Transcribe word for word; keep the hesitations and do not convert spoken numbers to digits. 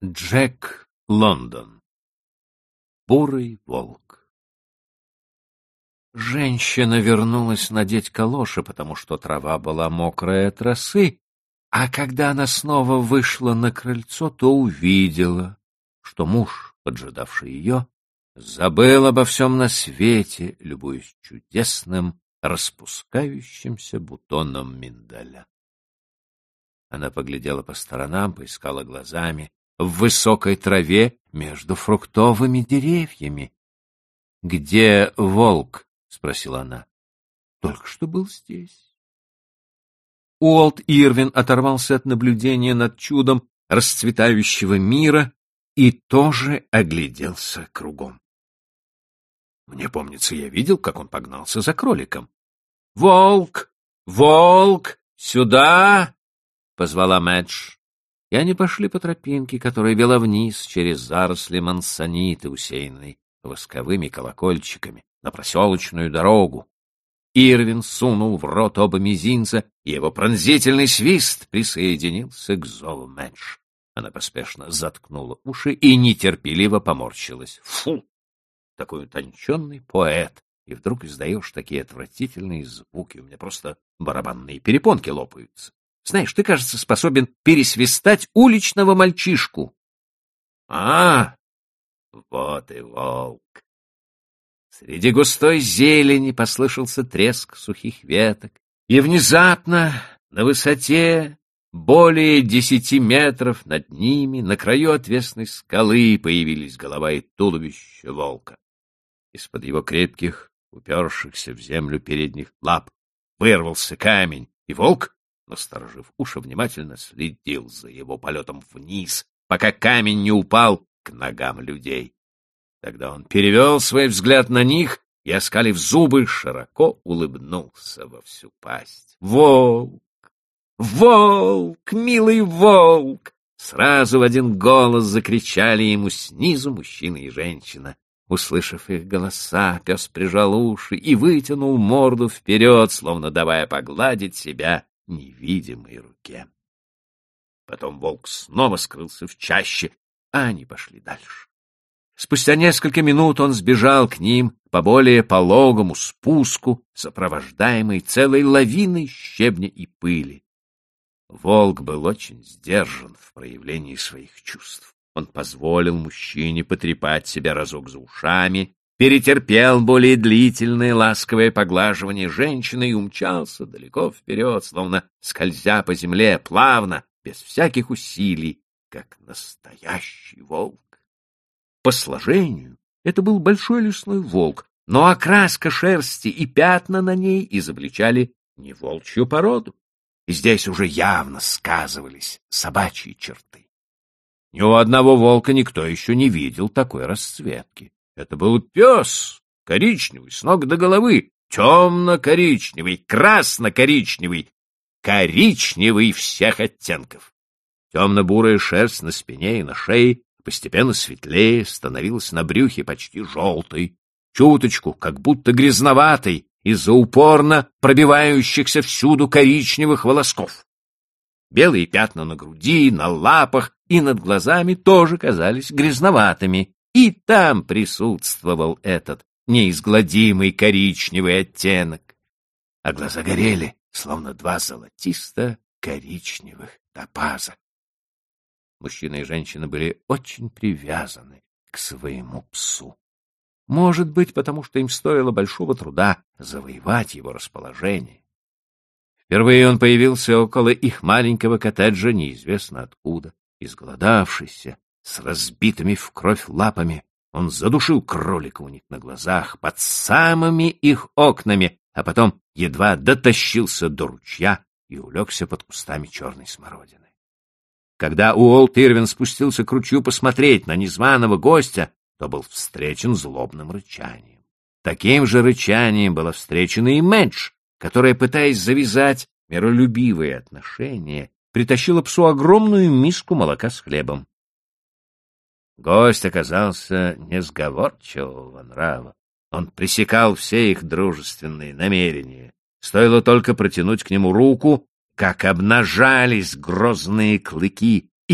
Джек Лондон. Бурый волк. Женщина вернулась надеть калоши, потому что трава была мокрая от росы, а когда она снова вышла на крыльцо, то увидела, что муж, поджидавший ее, забыл обо всем на свете, любуясь чудесным распускающимся бутоном миндаля. Она поглядела по сторонам, поискала глазами в высокой траве между фруктовыми деревьями. — Где волк? — спросила она. — Только что был здесь. Уолт Ирвин оторвался от наблюдения над чудом расцветающего мира и тоже огляделся кругом. Мне помнится, я видел, как он погнался за кроликом. — Волк! Волк! Сюда! — позвала Мэдж. И они пошли по тропинке, которая вела вниз через заросли мансониты, усеянной восковыми колокольчиками, на проселочную дорогу. Ирвин сунул в рот оба мизинца, и его пронзительный свист присоединился к зову Мэдж. Она поспешно заткнула уши и нетерпеливо поморщилась. Фу! Такой утонченный поэт, и вдруг издаешь такие отвратительные звуки, у меня просто барабанные перепонки лопаются. Знаешь, ты, кажется, способен пересвистать уличного мальчишку. А, вот и волк. Среди густой зелени послышался треск сухих веток, и внезапно на высоте более десяти метров над ними, на краю отвесной скалы, появились голова и туловище волка. Из-под его крепких, упершихся в землю передних лап вырвался камень, и волк, насторожив уши, внимательно следил за его полетом вниз, пока камень не упал к ногам людей. Тогда он перевел свой взгляд на них и, оскалив зубы, широко улыбнулся во всю пасть. «Волк! Волк! Милый волк!» Сразу в один голос закричали ему снизу мужчина и женщина. Услышав их голоса, пес прижал уши и вытянул морду вперед, словно давая погладить себя невидимой руке. Потом волк снова скрылся в чаще, а они пошли дальше. Спустя несколько минут он сбежал к ним по более пологому спуску, сопровождаемый целой лавиной щебня и пыли. Волк был очень сдержан в проявлении своих чувств. Он позволил мужчине потрепать себя разок за ушами, перетерпел более длительное ласковое поглаживание женщины и умчался далеко вперед, словно скользя по земле, плавно, без всяких усилий, как настоящий волк. По сложению это был большой лесной волк, но окраска шерсти и пятна на ней изобличали не волчью породу. И здесь уже явно сказывались собачьи черты. Ни у одного волка никто еще не видел такой расцветки. Это был пес, коричневый, с ног до головы, темно-коричневый, красно-коричневый, коричневый всех оттенков. Темно-бурая шерсть на спине и на шее постепенно светлее, становилась на брюхе почти желтой, чуточку, как будто грязноватой, из-за упорно пробивающихся всюду коричневых волосков. Белые пятна на груди, на лапах и над глазами тоже казались грязноватыми, и там присутствовал этот неизгладимый коричневый оттенок. А глаза горели, словно два золотисто-коричневых топаза. Мужчина и женщина были очень привязаны к своему псу. Может быть, потому что им стоило большого труда завоевать его расположение. Впервые он появился около их маленького коттеджа неизвестно откуда. Изголодавшийся, с разбитыми в кровь лапами, он задушил кролика у них на глазах, под самыми их окнами, а потом едва дотащился до ручья и улегся под кустами черной смородины. Когда Уолт Ирвин спустился к ручью посмотреть на незваного гостя, то был встречен злобным рычанием. Таким же рычанием была встречена и Мэдж, которая, пытаясь завязать миролюбивые отношения, притащила псу огромную миску молока с хлебом. Гость оказался несговорчивого нрава. Он пресекал все их дружественные намерения. Стоило только протянуть к нему руку, как обнажались грозные клыки,